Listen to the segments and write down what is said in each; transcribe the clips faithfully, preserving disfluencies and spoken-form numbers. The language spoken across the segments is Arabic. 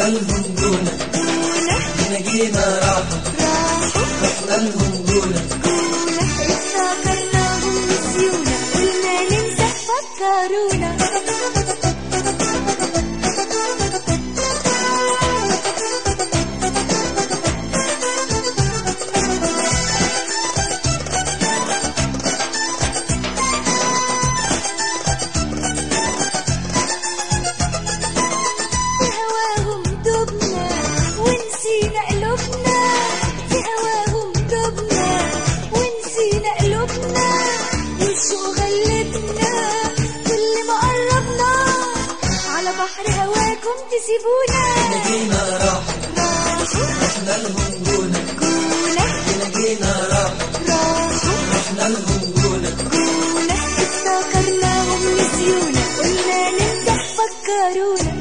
رحنا لهم جونة جينا جينا راحوا رحنا لهم جونة افتكرناهم نسيونا قلنا ننسى فكرونا. بحر هواكم تسيبونا جينا راحوا رحنا لهم جونة جينا جينا راحوا رحنا لهم جونة افتكرناهم نسيونا قلنا ننسى فكرونا.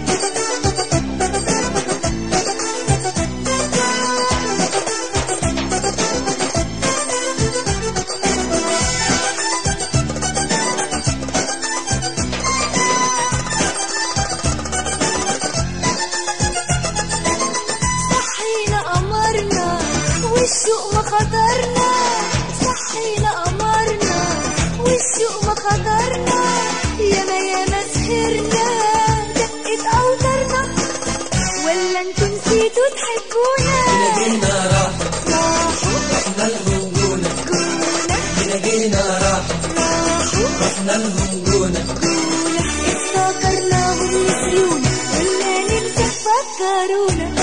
والسوق ما خطرنا صحينا قمرنا والسوق ما خطرنا ياما ياما سهرنا دقت اوترنا ولا انتوا نسيتوا تحبونا. جينا راحوا رحنا لهم جونة جينا جينا راحوا رحنا لهم جونة افتكرناهم نسيونا قلنا ننسى فكرونا.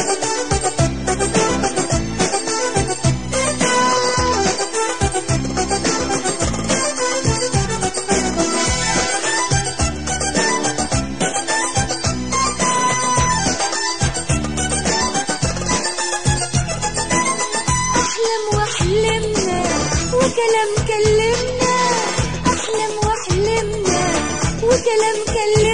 وكلام كلمنا أحلام وحلمنا وكلام كلمنا